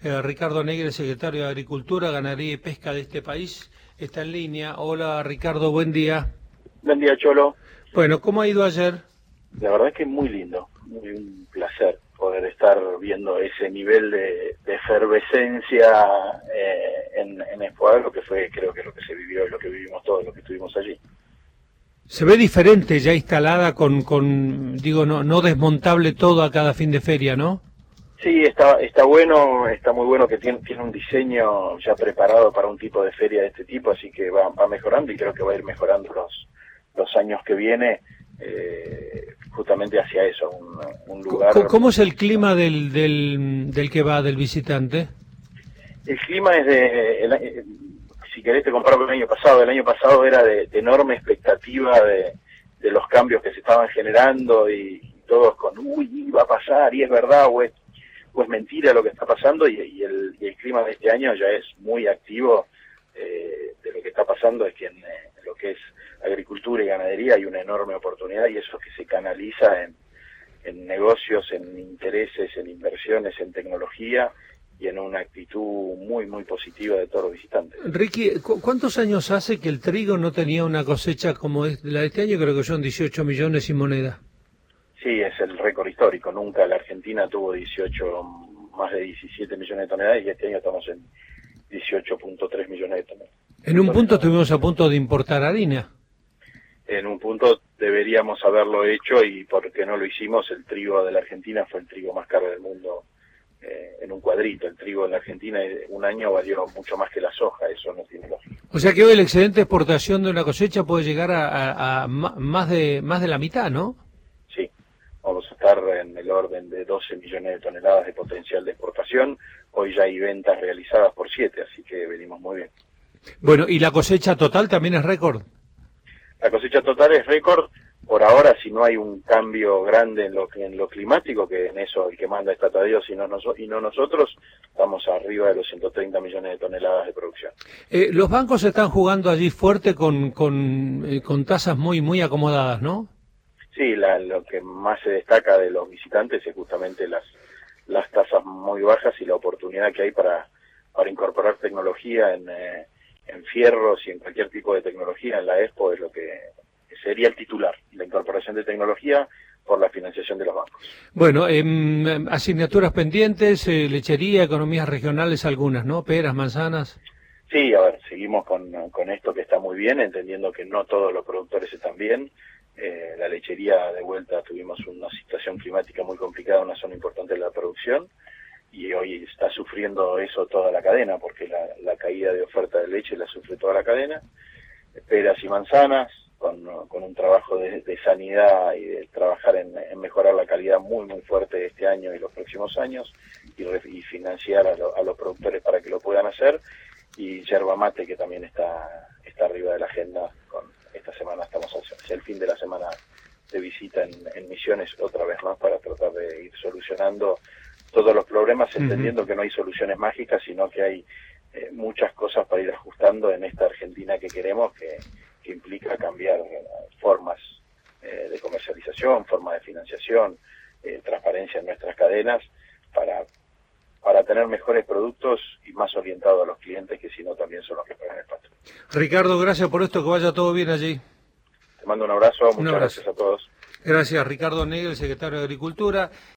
Ricardo Negri, el secretario de Agricultura, Ganadería y Pesca de este país, está en línea. Hola Ricardo, buen día. Buen día, Cholo. Bueno, ¿cómo ha ido ayer? La verdad es que es muy lindo, muy un placer poder estar viendo ese nivel de efervescencia en Espoir, lo que fue, creo que lo que se vivió y lo que vivimos todos los que estuvimos allí. Se ve diferente ya instalada digo, no desmontable todo a cada fin de feria, ¿no? Sí, está bueno, está muy bueno que tiene un diseño ya preparado para un tipo de feria de este tipo, así que va mejorando y creo que va a ir mejorando los años que viene, justamente hacia eso, un lugar... ¿Cómo es el clima del que va, del visitante? El clima es si querés te comparo con el año pasado era de enorme expectativa de los cambios que se estaban generando y todos con, uy, va a pasar, y es verdad, o es mentira lo que está pasando, y el clima de este año ya es muy activo. De lo que está pasando es que en lo que es agricultura y ganadería hay una enorme oportunidad, y eso que se canaliza en negocios, en intereses, en inversiones, en tecnología y en una actitud muy, muy positiva de todos los visitantes. Ricky, ¿cuántos años hace que el trigo no tenía una cosecha como la de este año? Creo que son 18 millones y moneda. Sí, es el récord histórico. Nunca la Argentina tuvo más de 17 millones de toneladas, y este año estamos en 18.3 millones de toneladas. En un punto estuvimos a punto de importar harina. En un punto deberíamos haberlo hecho, y porque no lo hicimos, el trigo de la Argentina fue el trigo más caro del mundo, en un cuadrito. El trigo en la Argentina un año valió mucho más que la soja, eso no tiene lógica. O sea que hoy la excelente exportación de una cosecha puede llegar a más de la mitad, ¿no? Sí, vamos a estar en el orden de 12 millones de toneladas de potencial de exportación. Hoy ya hay ventas realizadas por 7, así que venimos muy bien. Bueno, ¿y la cosecha total también es récord? La cosecha total es récord. Por ahora, si no hay un cambio grande en lo climático, que en eso el que manda es Tata Dios y no nosotros, estamos arriba de los 130 millones de toneladas de producción. Los bancos están jugando allí fuerte con tasas muy, muy acomodadas, ¿no? Sí, lo que más se destaca de los visitantes es justamente las tasas muy bajas y la oportunidad que hay para incorporar tecnología en fierros y en cualquier tipo de tecnología en la Expo. Es lo que sería el titular, la incorporación de tecnología por la financiación de los bancos. Bueno, asignaturas pendientes, lechería, economías regionales algunas, ¿no? Peras, manzanas. Sí, a ver, seguimos con esto que está muy bien, entendiendo que no todos los productores están bien. La lechería, de vuelta, tuvimos una situación climática muy complicada, una zona importante de la producción, y hoy está sufriendo eso toda la cadena, porque la caída de oferta de leche la sufre toda la cadena. Peras y manzanas, con un trabajo de sanidad y de trabajar en mejorar la calidad muy, muy fuerte este año y los próximos años, y financiar a los productores para que lo puedan hacer. Y yerba mate, que también está arriba de la agenda. Esta semana estamos hacia el fin de la semana de visita en Misiones otra vez más, para tratar de ir solucionando todos los problemas, entendiendo que no hay soluciones mágicas, sino que hay muchas cosas para ir ajustando en esta Argentina que queremos, que implica cambiar formas de comercialización, formas de financiación, transparencia en nuestras cadenas, para tener mejores productos y más orientados a los clientes, que si no también son los que pagan el pato. Ricardo, gracias por esto, que vaya todo bien allí. Te mando un abrazo, muchas gracias a todos. Gracias, Ricardo Negri, el secretario de Agricultura.